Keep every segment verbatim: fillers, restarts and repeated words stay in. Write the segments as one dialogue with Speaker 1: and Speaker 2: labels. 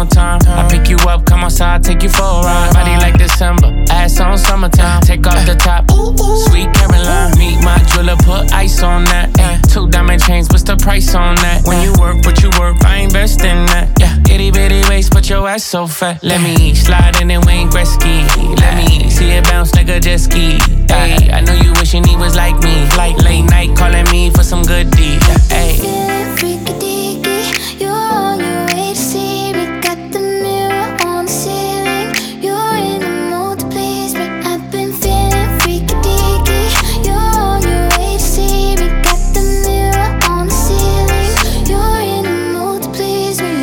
Speaker 1: summertime. I pick you up, come outside, take you for a ride. Body like December, ass on summertime. Take off the top, sweet Caroline. Meet my jeweler, put ice on that. Ay, two diamond chains, what's the price on that? When you work, what you work, I invest in that. Yeah, itty bitty waist, but your ass so fat. Let me slide in and Wayne Gretzky. Let me see it bounce like a jet ski. Ay, I know you wishing he was like me. Like late night calling me for some good deed. Ay.
Speaker 2: Feeling freaky deaky, you're on your way to see me. Got the mirror on the ceiling, you're in the mood to please me. I've been feeling freaky deaky, you're on your way to see me. Got the mirror on the ceiling, you're in the mood to please me.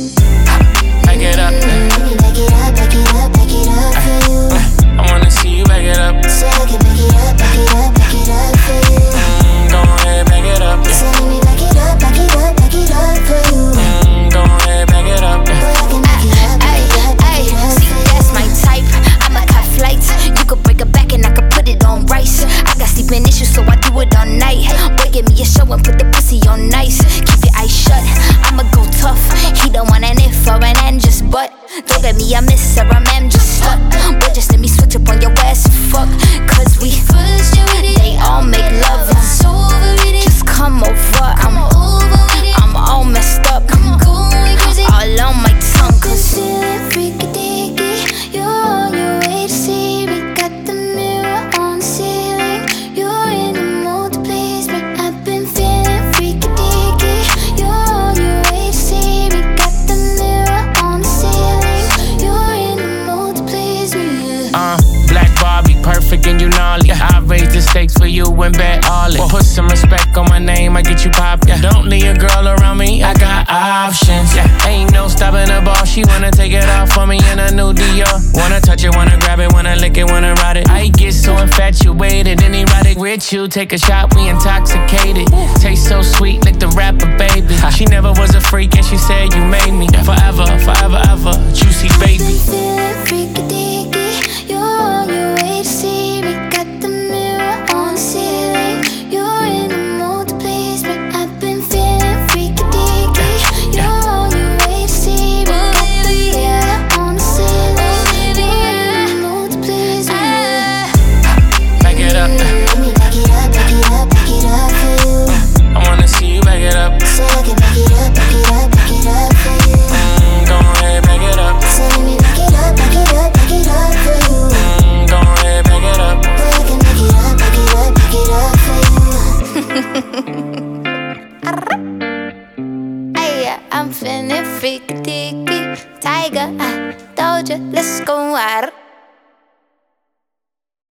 Speaker 2: Yeah.
Speaker 1: Back it up.
Speaker 2: Let me back it up, back it up, back it up for you.
Speaker 1: I wanna see you back it up.
Speaker 2: So I can back it up, back it up, back it up for you.
Speaker 1: Mm, go ahead, back it up.
Speaker 2: So let me back it up, back it up, back it up for you.
Speaker 1: Mm, go ahead, back it up.
Speaker 2: Boy, I can back it up, back it up, back it up
Speaker 3: See,
Speaker 2: for you.
Speaker 3: that's my type. I'ma cut flights. You could break it back and I could put it on rice. I got sleeping issues, so I do it all night. Boy, give me a show and put the pussy on nice. Keep your eyes shut. I'ma go tough. He don't want an if or an and just but. Don't get me a miss or a ma'am, just stuck. Boy, just let me switch up on your ass and fuck. Cause we
Speaker 2: First you with it,
Speaker 3: they all make love.
Speaker 2: I'm so over with it.
Speaker 3: Just come over. I'm
Speaker 2: over with it.
Speaker 3: I'm all messed up.
Speaker 2: I'm going crazy.
Speaker 3: All on my tongue. Cause
Speaker 2: Feeling freaky deaky, you're on your way to see me. Got the mirror on the ceiling, you're in the mood to please me. I've been feeling freaky deaky, you're on your way to see me. Got the mirror on the ceiling, you're in the mood to please me. Yeah.
Speaker 1: Uh, Black Barbie, perfect and you gnarly. I raise the stakes for you and bet all it. Put some respect on my name, I get you poppin'. Don't leave a girl around me, I got options. Yeah, ain't no stopping the ball. She wanna take it off for me in a new Dior. Wanna touch it, wanna grab it, wanna lick it, wanna ride it. I get so infatuated and erotic with you. Take a shot, we intoxicated. Taste so sweet, like the rapper, baby. She never was a freak and she said you made me forever, forever, ever. Juicy baby.
Speaker 2: Feeling freaky deaky, you're on your way to see me. Got the mirror on the ceiling, you're in the mood to please me. I've been feeling freaky deaky, you're on your way to see me. Got the mirror on the ceiling, you're in the mood to please me.
Speaker 1: Back it up.
Speaker 2: Let me back it up, back it up, back it up for you.
Speaker 1: I wanna see you back it up.
Speaker 2: So I can back it up, back it up, back it up for you.
Speaker 1: Mm, go ahead, back it up.
Speaker 2: So let me back it up, back it up, back it up for you.
Speaker 1: Mm, go ahead, back it up.
Speaker 2: Boy, I can back it up, back it up, back it up for you.
Speaker 3: Ay, I'm feeling freaky deaky. Tiger, I told you, let's go out.